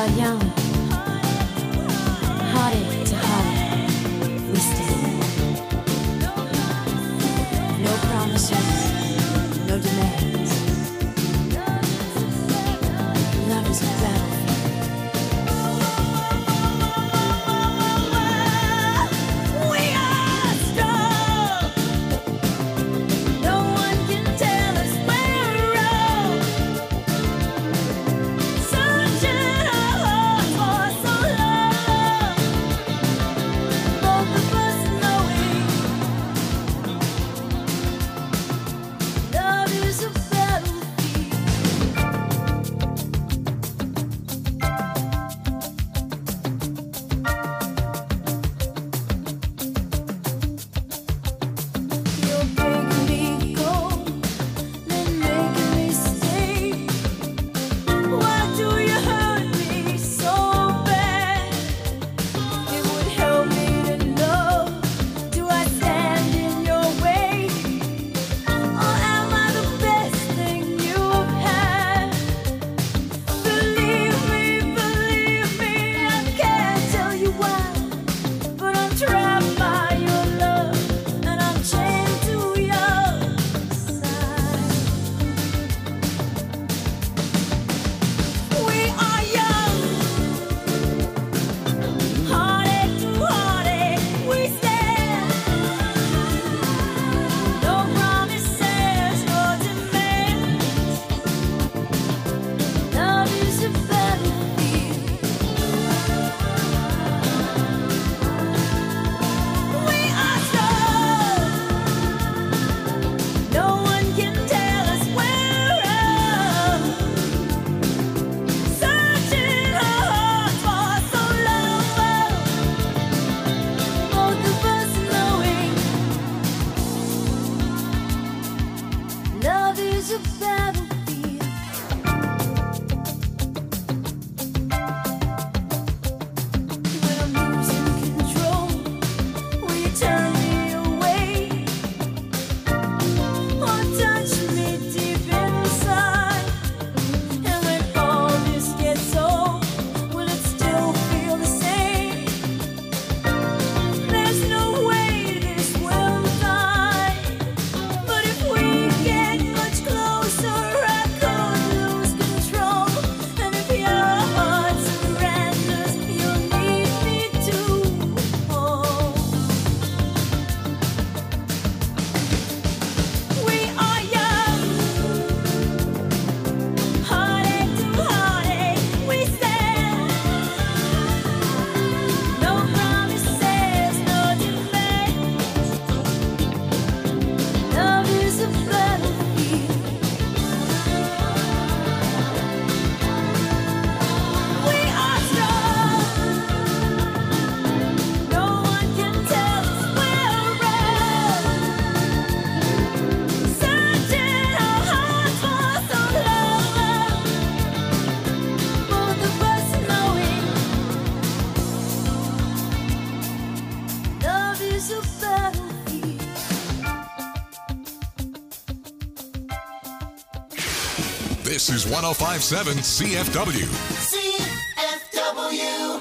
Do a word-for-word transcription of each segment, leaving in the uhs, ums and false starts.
This is one oh five point seven C F W. C F W.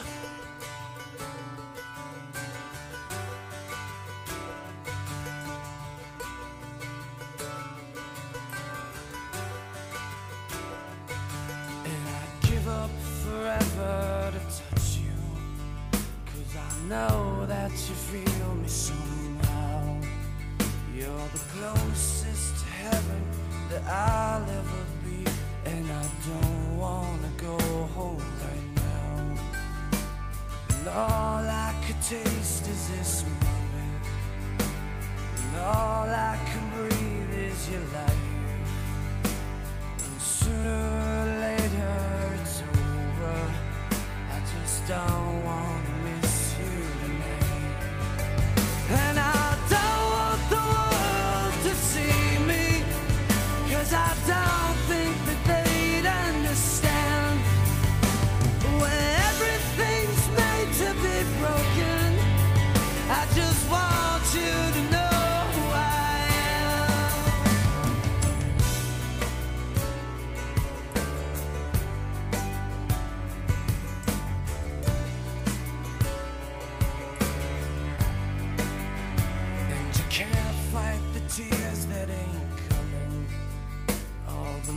And I'd give up forever to touch you, 'cause I know that you feel me somehow. You're the closest to heaven that I'll ever be, and I don't wanna go home right now. And all I could taste is this moment, and all I can breathe is your life. And sooner or later it's over. I just don't wanna miss you tonight. And I don't want the world to see me, 'cause I don't think that they'd understand. When everything's made to be broken, I just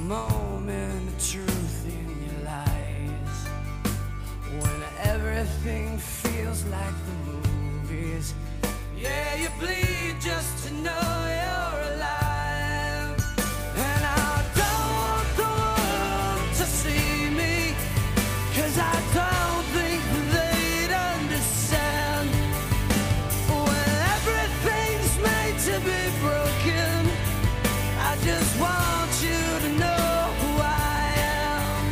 moment of truth in your lies. When everything feels like the movies, yeah, you bleed just to know you're alive. And I don't want the world to see me, 'cause I don't think they'd understand. When everything's made to be broken, I just want you to know who I am.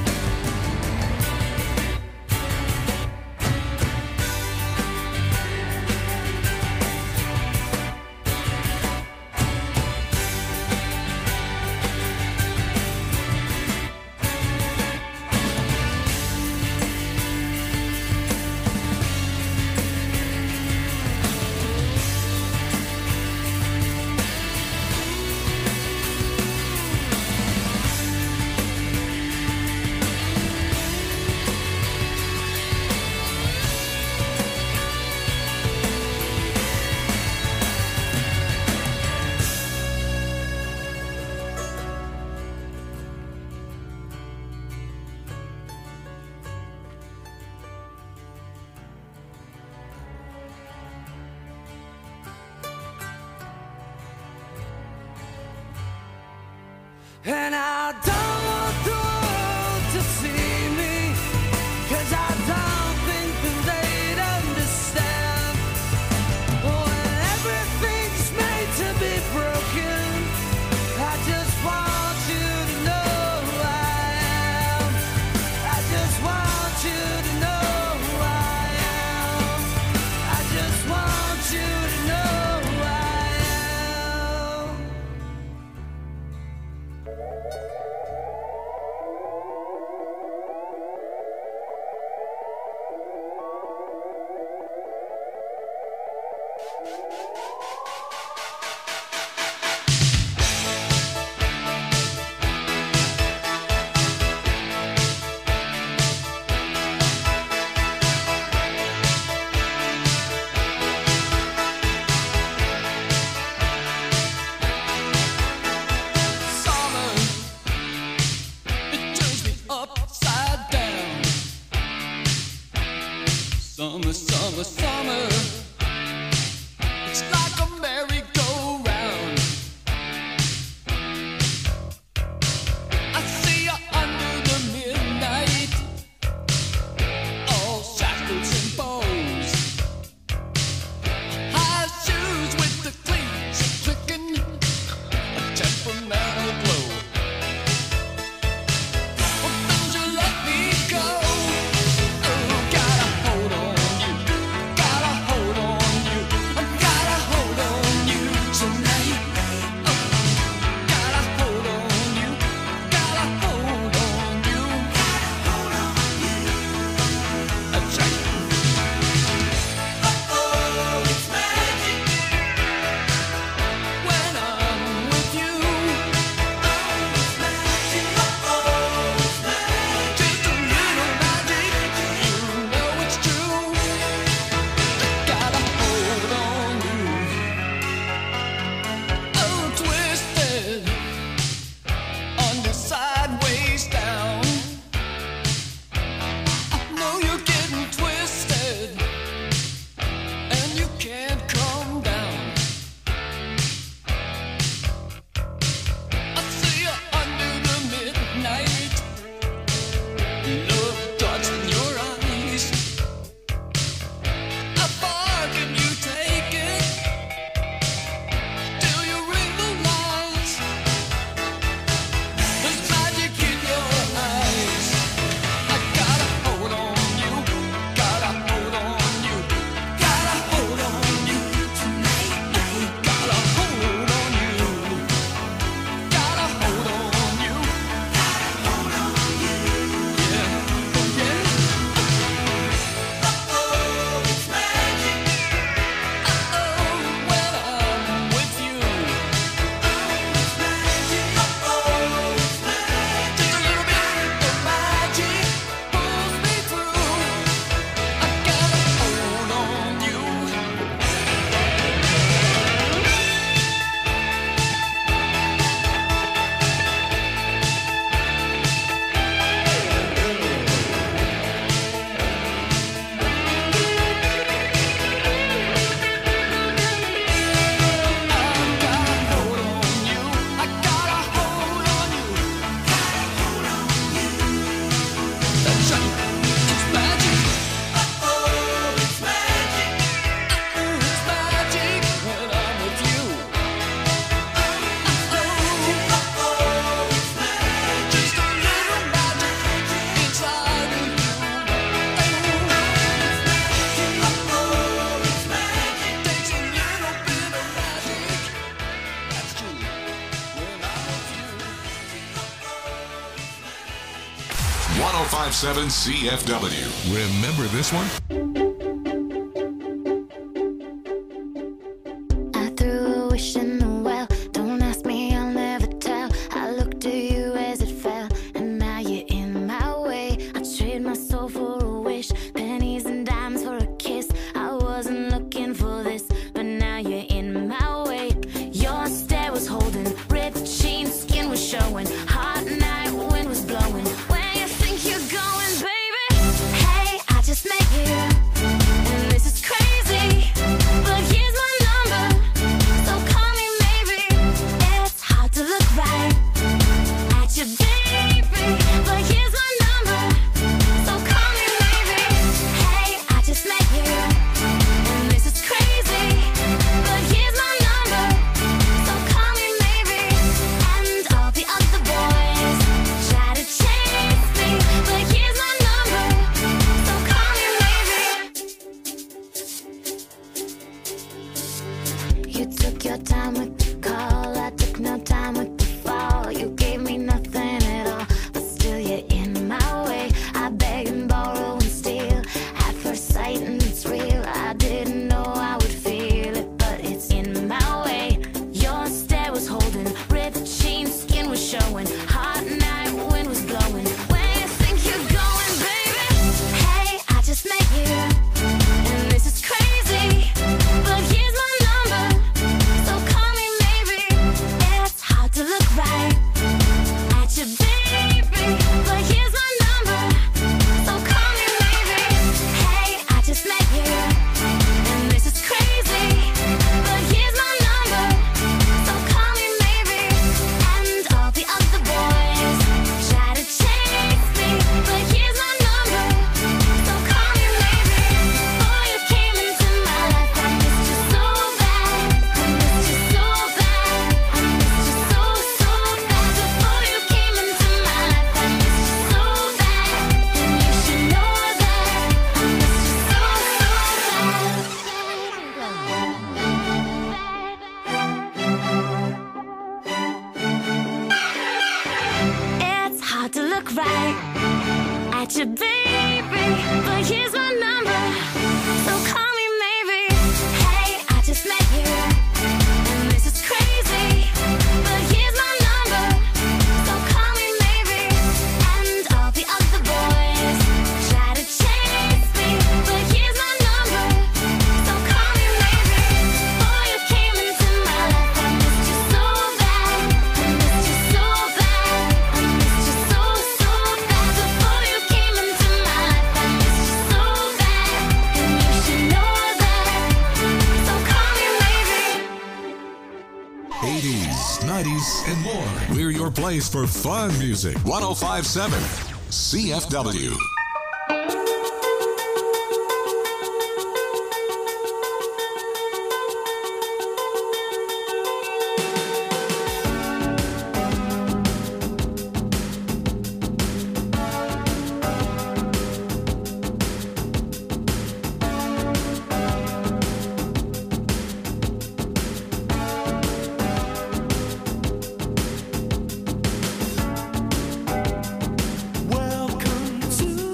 And I don't want the world to see me, 'cause I don't think that they'd understand. When everything's made to be broken, I just want you to know who I am. I just want you to know who I am. I just want you to know who I am. one oh five point seven C F W. Remember this one? I threw a wish in the well. Don't ask me, I'll never tell. I looked at you as it fell, and now you're in my way. I trade my soul for a wish, pennies and dimes for a kiss. I wasn't looking for this, but now you're in my way. Your stare was holding, ripped jeans, skin was showing. Hot night, wind was blowing. Where you think you're going, baby? Hey, I just met you, and this is crazy, but here's my number, so call me maybe. It's hard to look right at you, baby, but here's my number, so call me maybe. Hey, I just met you, and this is crazy, but here's my number, so call me maybe. And all the other boys try to chase me, but here's my number, so call me maybe. You took your time with the call, I took no time with the fall. You gave me nothing at all, but still you're in my way. I beg and borrow and steal at first sight, and it's real. I didn't know I would feel it, but it's in my way. Your stare was holding, ripped jeans, skin was showing. Hot night, wind was blowing. Where you think you're going, baby? Hey, I just met you, and this is crazy, but here's my number, so call me maybe. It's hard to look right at you, baby, but here's my number, so call me maybe. Hey, I just met you, and this is crazy, but here's my number, so call me maybe. And all the other boys try to chase me, but here's my number, so call me maybe. Before you came into my life, I missed you so bad. I missed you so bad. I missed you so, so bad. Before you came into my life, I missed you so bad. And you should know that I missed you so, so bad. It's hard to look right at you, baby, but here's my number, so call me maybe. Hey, I just met you, and this is crazy, but here's my number, so call me maybe. And all the other boys try to chase me, but here's my number, so call me maybe. Before you came into my life, I missed you so bad. I missed you so bad. I missed you so, so bad. Before you came into my life, I missed you so bad. And you should know that, so call me maybe. eighties, nineties, and more. We're your place for fun music. one oh five point seven C F W. Welcome to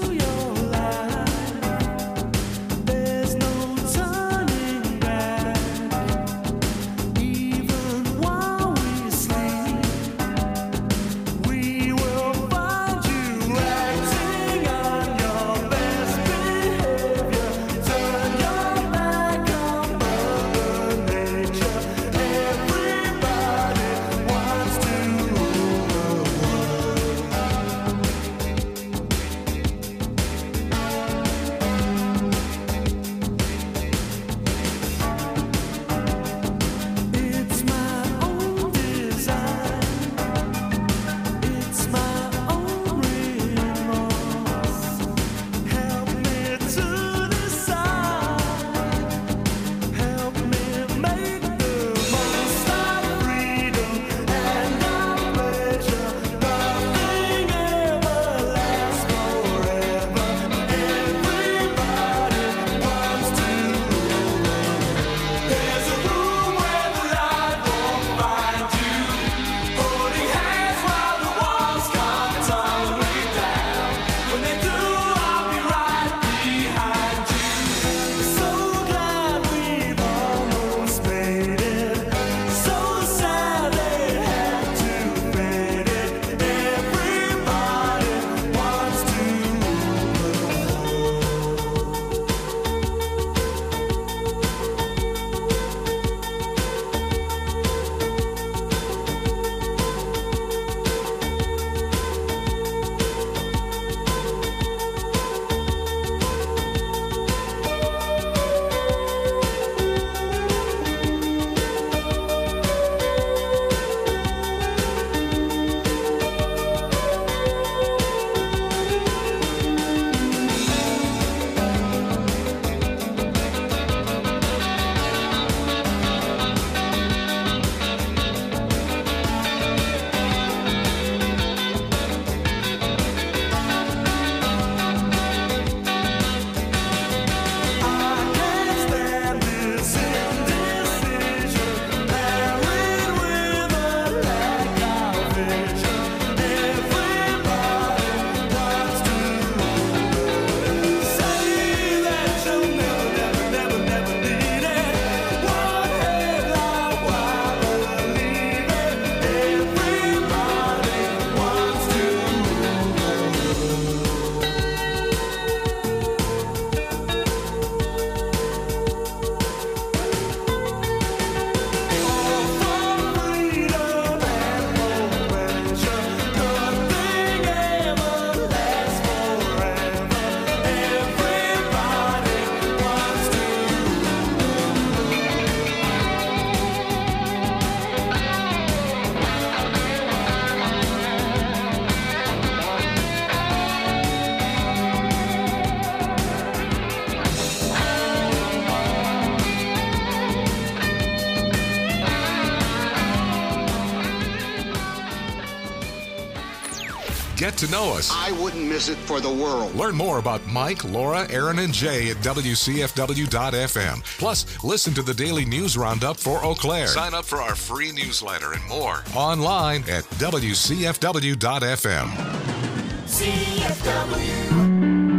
Get to know us. I wouldn't miss it for the world. Learn more about Mike, Laura, Aaron, and Jay at W C F W dot F M. Plus, listen to the daily news roundup for Eau Claire. Sign up for our free newsletter and more online at W C F W dot F M. C F W.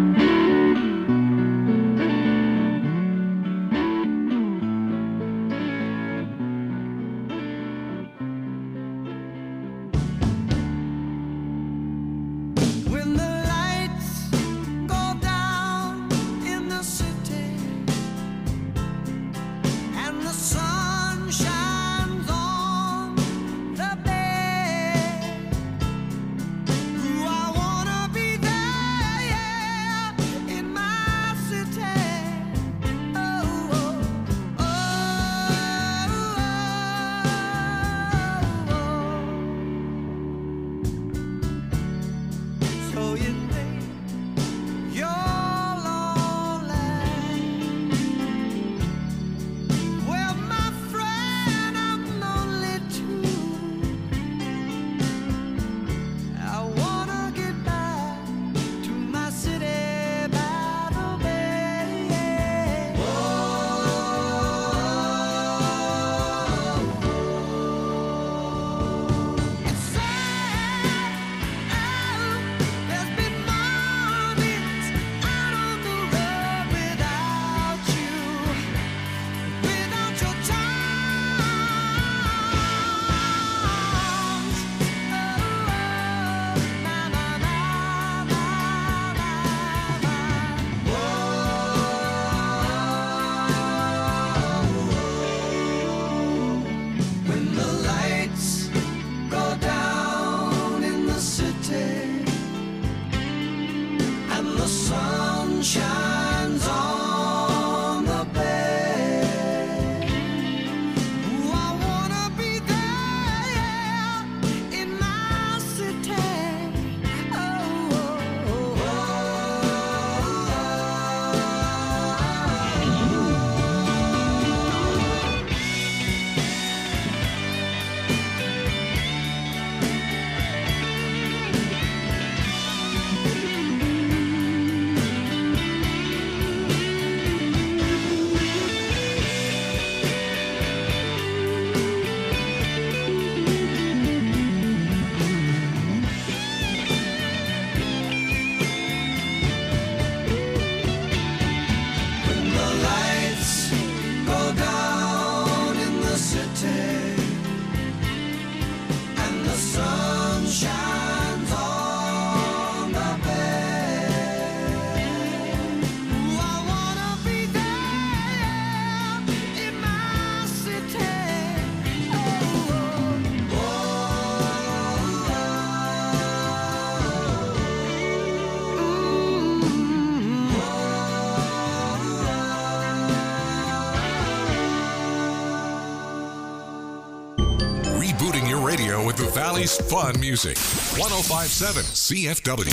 With the Valley's fun music. one oh five point seven C F W.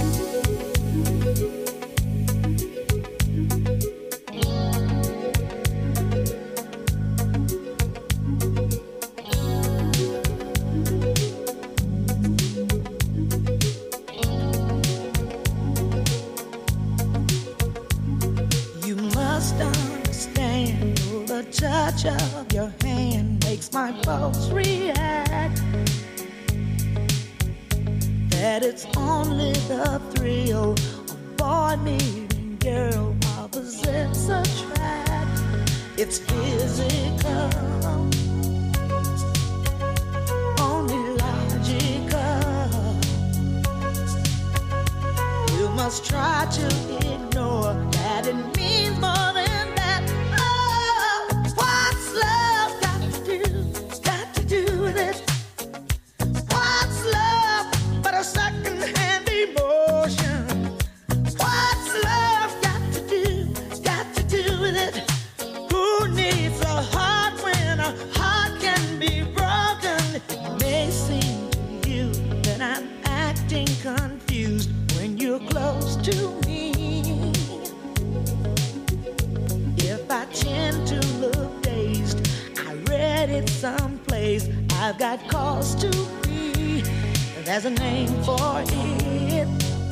You must understand the touch of your hand makes my pulse react. That it's only the thrill of boy meeting girl opposites attract. It's physical, only logical. You must try to ignore that it means more than that. Oh, what's love got to do, got to do with it? What's love but a second-hand emotion? What's love got to do, got to do with it? Who needs a heart when a heart can be broken? It may seem to you that I'm acting confused when you're close to me. If I tend to look dazed, I read it someplace, I've got cause to be. there's a name for it.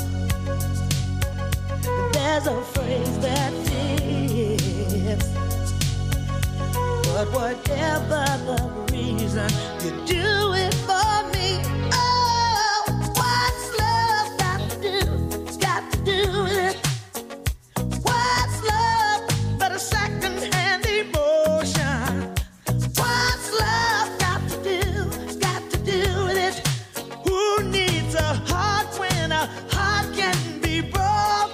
There's a phrase that fits. But whatever the reason, you do it for me. Oh, what's love got to do? Got to do with it. What's love but a second-hand emotion? What's love got to do? Got to do with it. Who needs a heart when a heart can be broken?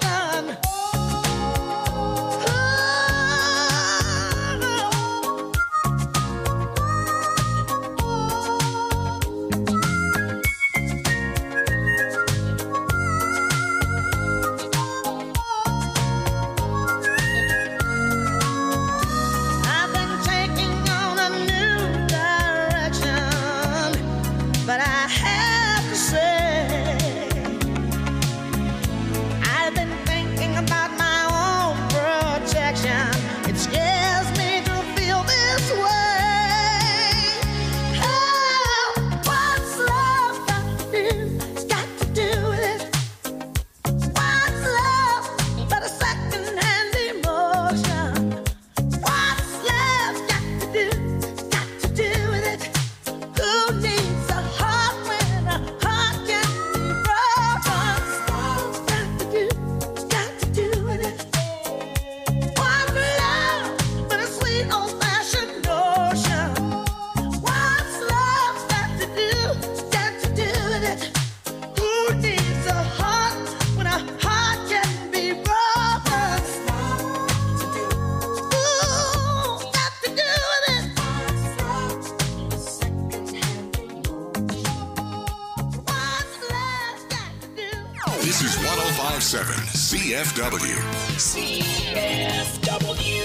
This is one oh five point seven C F W. C F W.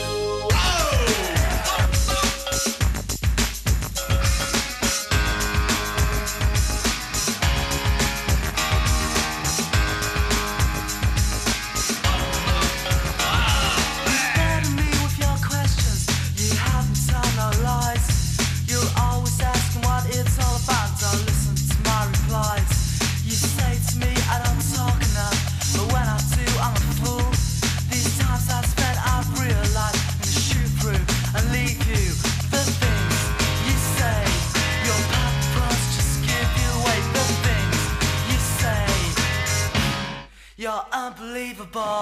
You're unbelievable.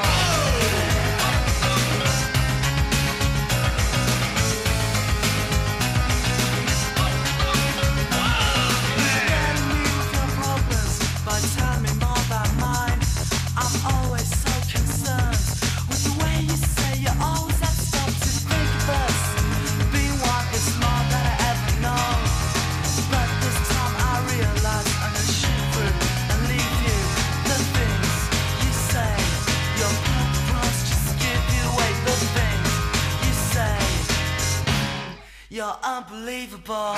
You're unbelievable.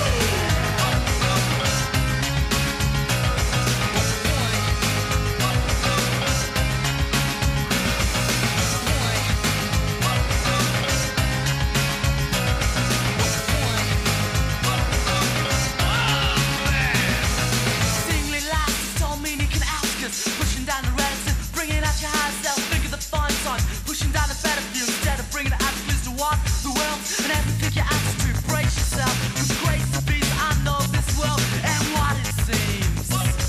Singly lights don't mean you can ask us. Pushing down the reds and bringing out your high self. Think of the fine sign. Pushing down the better view instead of bringing the attitudes to what the world and everything you ask to brace yourself with grace and peace. I know this world and what it seems.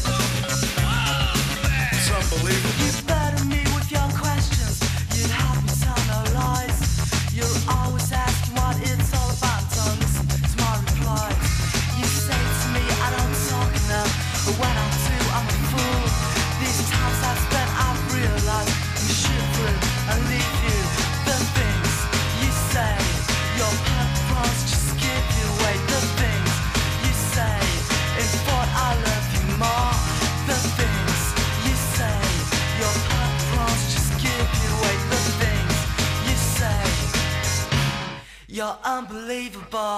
It's unbelievable. You better me with your questions. You'd have me tell no lies. You're always asking what it's all about. Don't listen to my replies. You say to me I don't talk enough, but when I do I'm a fool. These times I've spent I've realized you shoot through and leave you. The things you say, your purpose just give you away. The things you say, in thought I love you more. The things you say, your purpose just give you away. The things you say, you're unbelievable.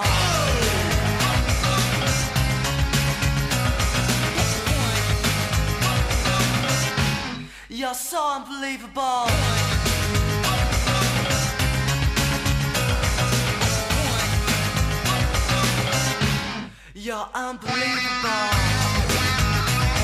You're so unbelievable. You're unbelievable.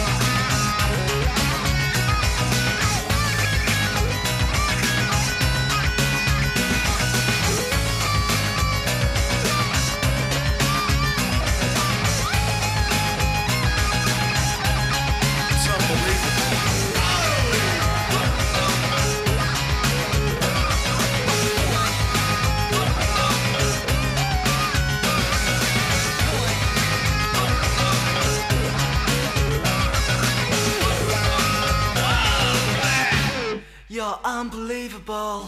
You're unbelievable.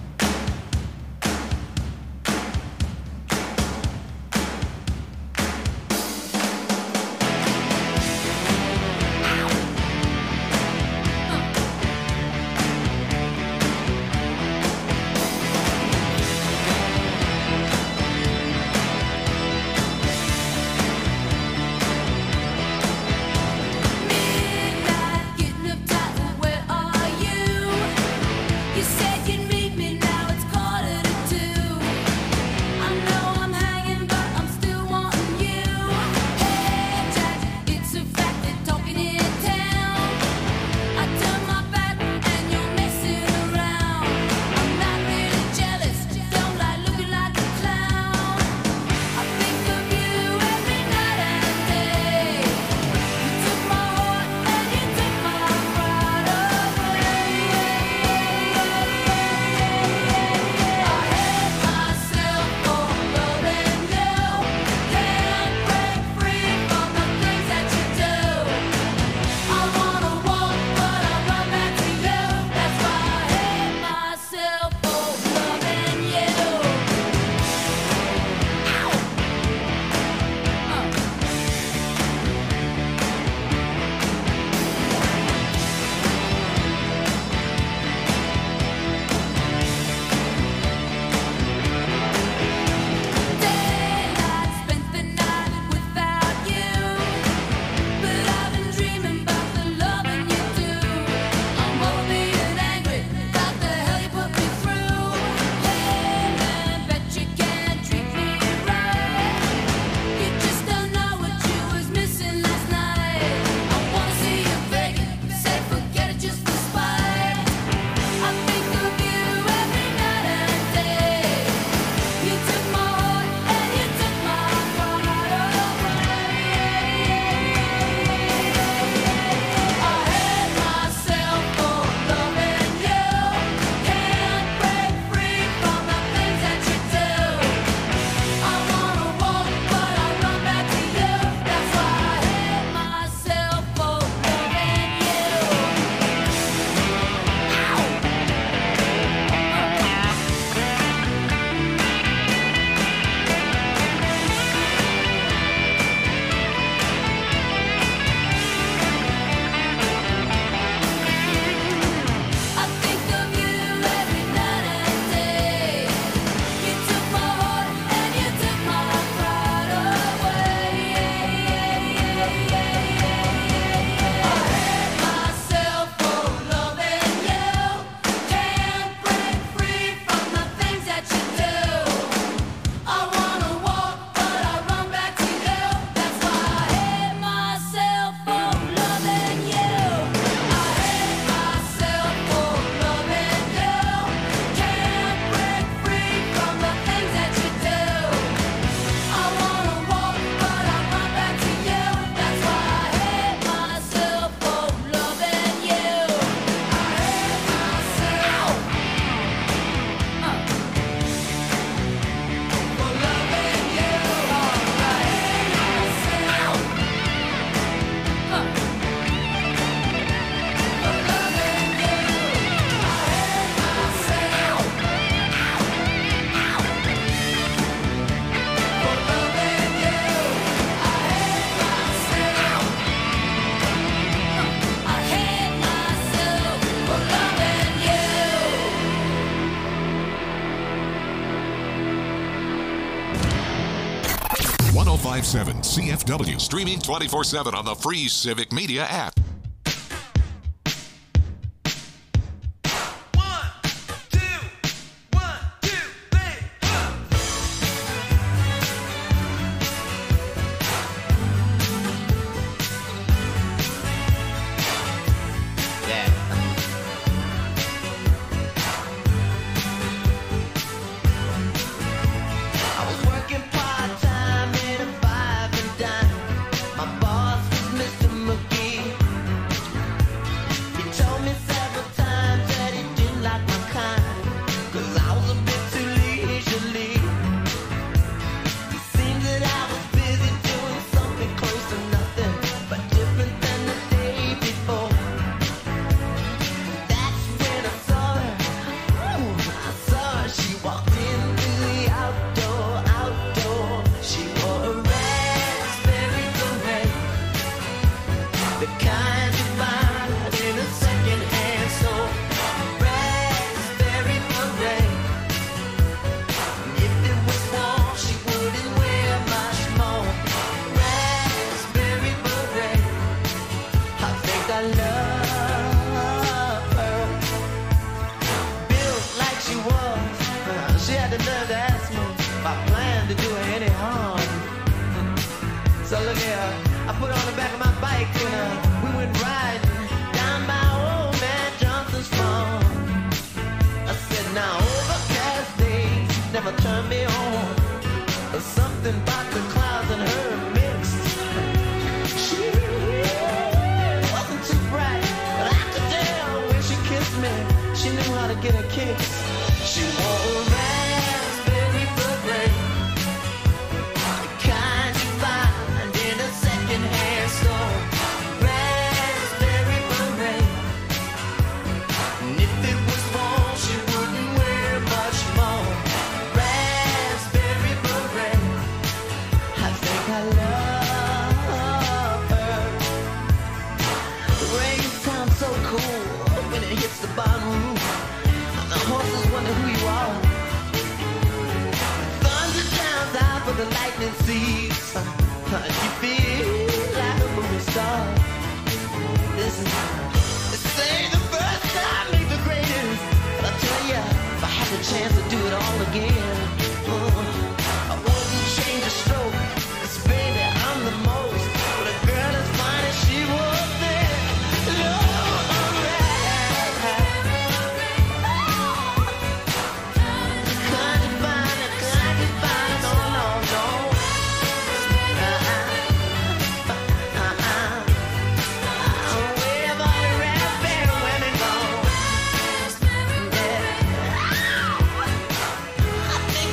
one oh five point seven C F W, streaming twenty-four seven on the free Civic Media app. My boss was Mister McGee. So look here, I put on the back of my bike and uh, we went riding down by old man Johnson's farm. I said, now overcast days never turn me on. There's something about the clouds and her mixed. She wasn't too bright, but I could tell when she kissed me, she knew how to get her kicks. She wore a raspberry beret, the kind you find in a second-hand store. Raspberry beret, and if it was fall, she wouldn't wear much more. Raspberry beret, I think I love her. The rain sounds so cool when it hits the bottom roof. The horses wonder who you are. Thunder sounds out for the lightning seeds. You feel like a movie star. Listen, they say the first time ain't the greatest, but I tell ya, if I had the chance to do it all again, uh, I wouldn't change a stroke. 'Cause baby, I'm the most. But a girl as fine as she was then, Lord, I think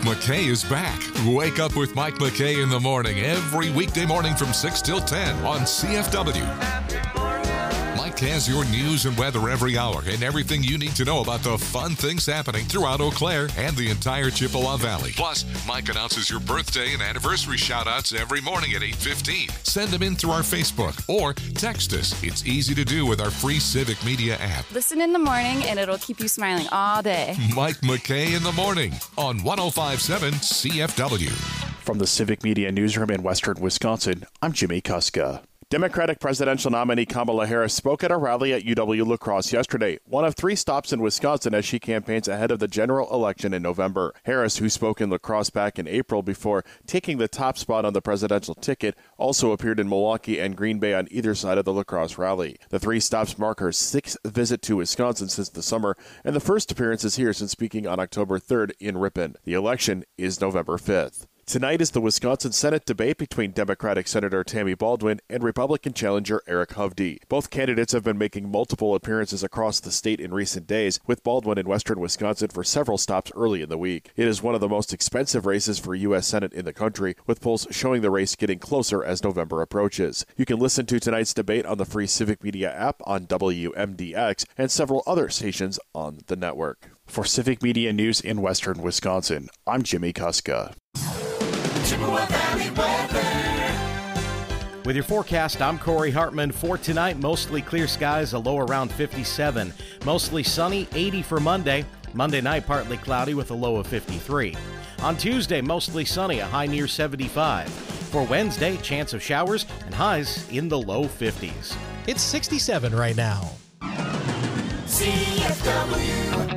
McKay is back. Wake up with Mike McKay in the morning every weekday morning from six till ten on C F W. Mike has your news and weather every hour and everything you need to know about the fun things happening throughout Eau Claire and the entire Chippewa Valley. Plus, Mike announces your birthday and anniversary shout-outs every morning at eight fifteen. Send them in through our Facebook or text us. It's easy to do with our free Civic Media app. Listen in the morning and it'll keep you smiling all day. Mike McKay in the morning on one oh five point seven C F W. From the Civic Media Newsroom in Western Wisconsin, I'm Jimmy Kuska. Democratic presidential nominee Kamala Harris spoke at a rally at U W-La Crosse yesterday, one of three stops in Wisconsin as she campaigns ahead of the general election in November. Harris, who spoke in La Crosse back in April before taking the top spot on the presidential ticket, also appeared in Milwaukee and Green Bay on either side of the La Crosse rally. The three stops mark her sixth visit to Wisconsin since the summer, and the first appearances here since speaking on October third in Ripon. The election is November fifth. Tonight is the Wisconsin Senate debate between Democratic Senator Tammy Baldwin and Republican challenger Eric Hovde. Both candidates have been making multiple appearances across the state in recent days, with Baldwin in western Wisconsin for several stops early in the week. It is one of the most expensive races for U S Senate in the country, with polls showing the race getting closer as November approaches. You can listen to tonight's debate on the free Civic Media app on W M D X and several other stations on the network. For Civic Media News in western Wisconsin, I'm Jimmy Kuska. With your forecast, I'm Corey Hartman. For tonight, mostly clear skies, a low around fifty-seven. Mostly sunny, eighty for Monday. Monday night, partly cloudy with a low of fifty-three. On Tuesday, mostly sunny, a high near seventy-five. For Wednesday, chance of showers and highs in the low fifties. It's sixty-seven right now. C F W.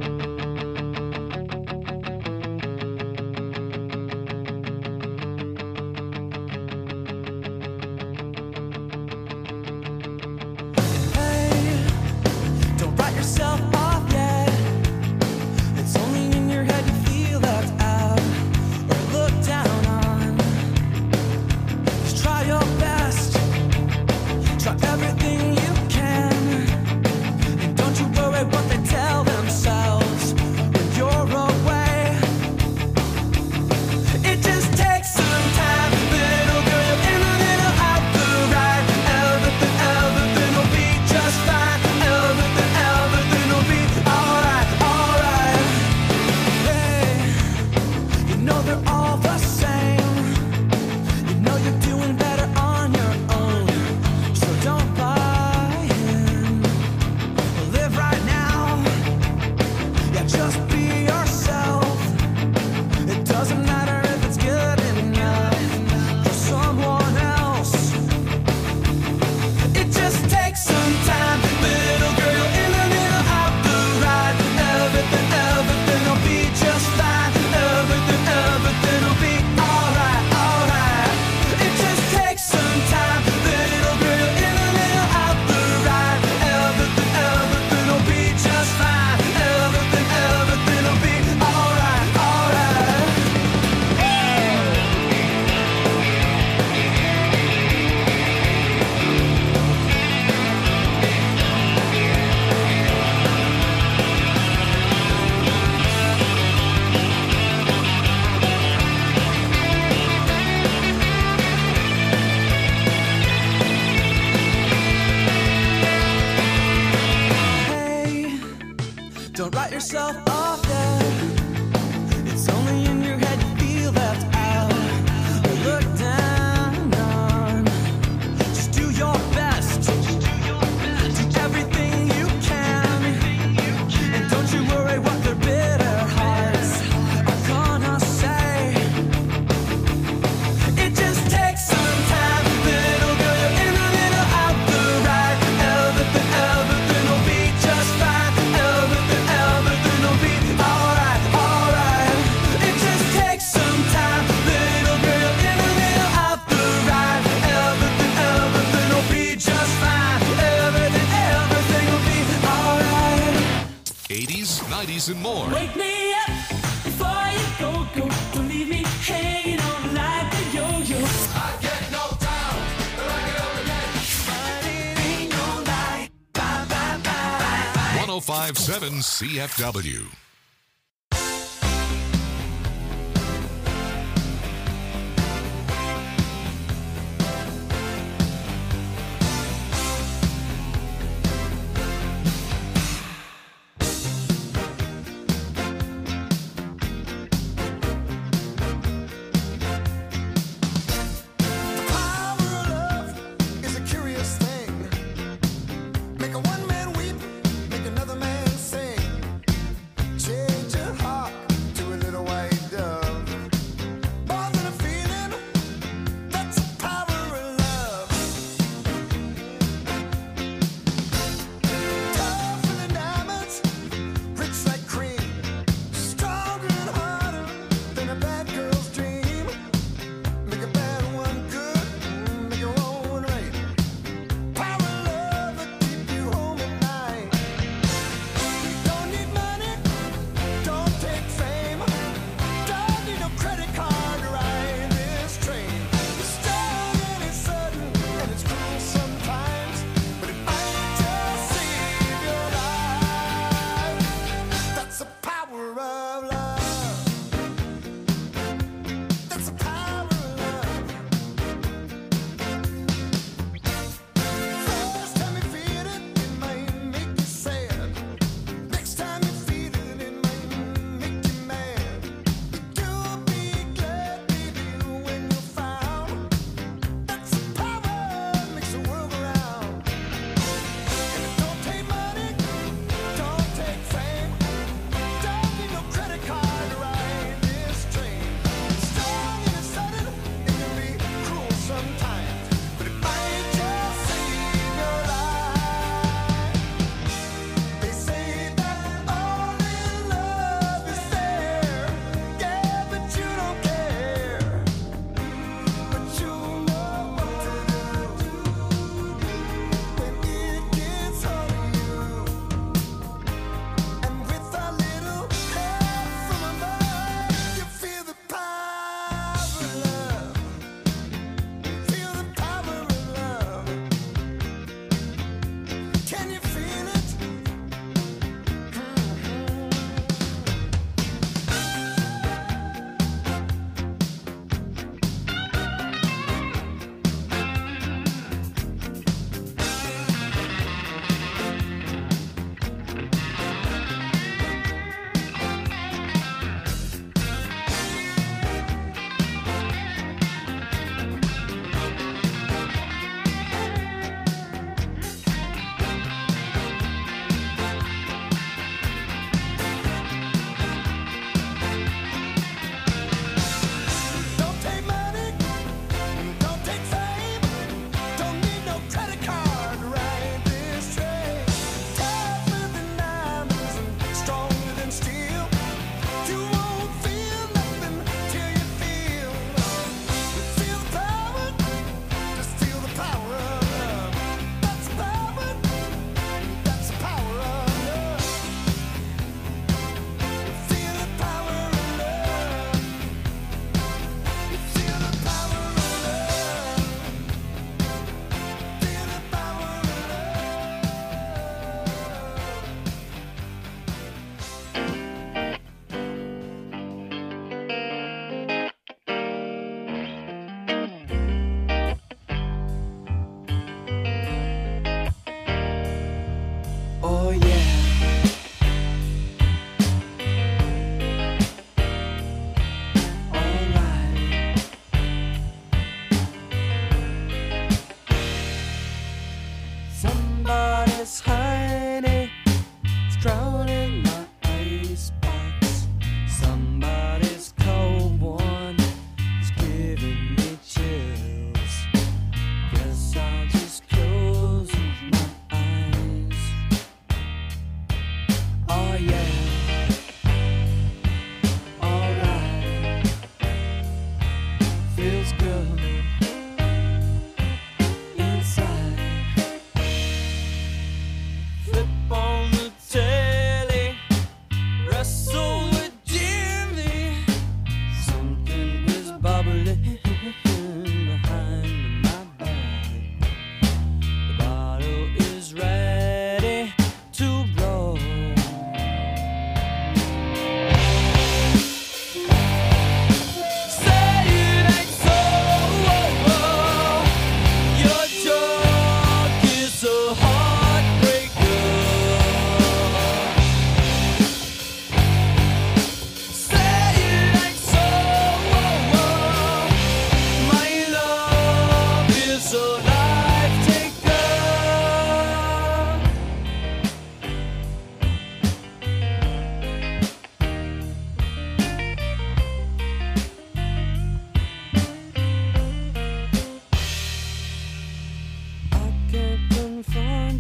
And more. Wake me up before you go, go. Don't leave me hanging on like a yo-yo. I get knocked down, but I get up again. But it ain't no lie. Bye, bye, bye. one oh five point seven C F W.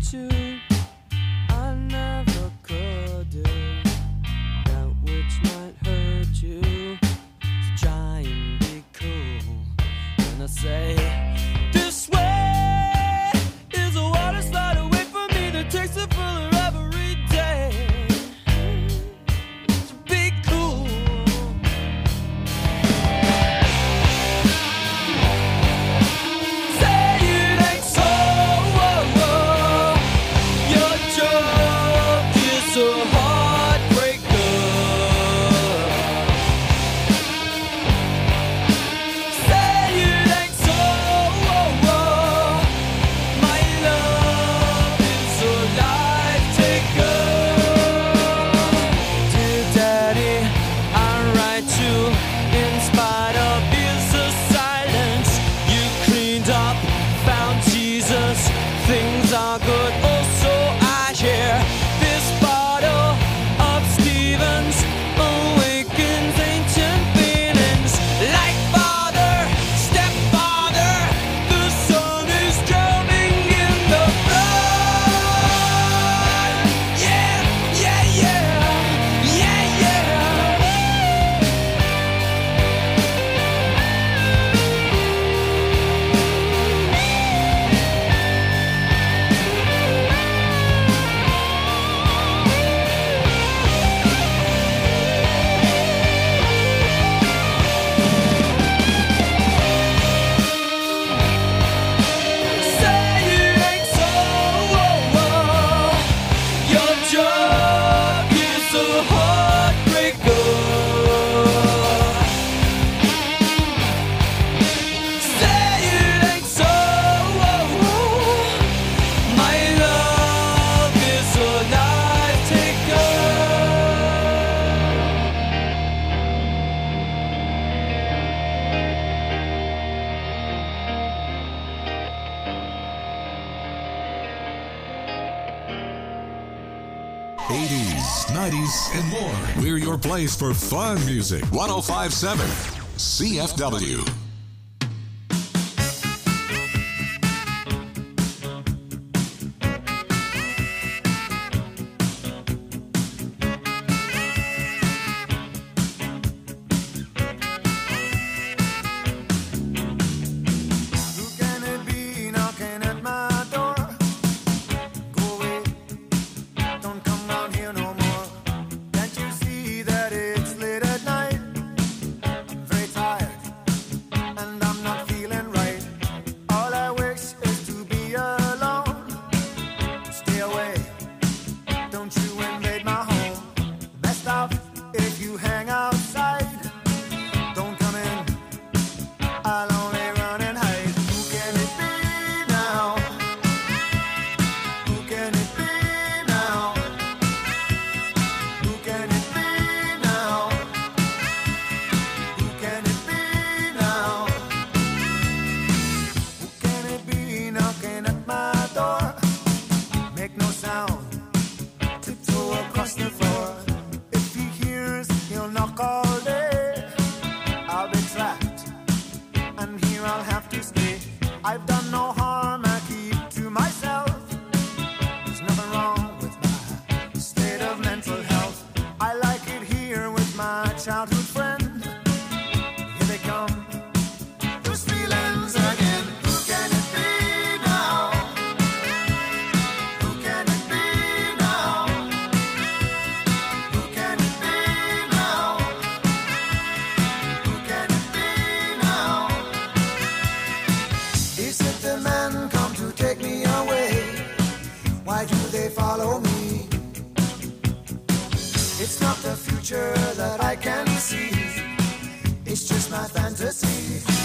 want you, I never could do that which might hurt you. So try and be cool. And I say, this way is a water slide away from me that takes it fuller every day. So be cool. Say it ain't so. Your joke is a heartbreaker. Say it ain't so. My love is a life taker. Dear Daddy, I write you in spite of his silence. You cleaned up, found Jesus. Things are good. Also, I hear this bottle of Stevens awakens ancient feelings. Like father, stepfather, the sun is drowning in the blood. Yeah, yeah, yeah, yeah, yeah. Say it ain't so. Your job is a heartbreaker. Say it ain't so. My love is a life taker. eighties, nineties, and more. We're your place for fun music. one oh five point seven C F W. Who can it be knocking at my door? Go away, don't come round here no more. Can't you see that it's late at night? I'm very tired, and I'm not feeling right. All I wish is to be alone. Stay away, don't you invade my home. Best off if you hang outside. Don't come in, I'll only run and hide. Who can it be now? Who can it be now? Who can it be now? Who can it be now? Who can it be knocking at my door? Make no sound, tiptoe across the floor. If he hears, he'll knock all day. I'll be trapped, and here I'll have to stay. I've done no harm, I keep to myself. There's nothing wrong with my state of mental health. I like it here with my childhood friend. Here they come, those feelings again. Who can it be now? Who can it be now? Who can it be now? Who can it be now? Is it the men come to take me away? Why do they follow me? It's not the future that I can see. It's just my fantasy.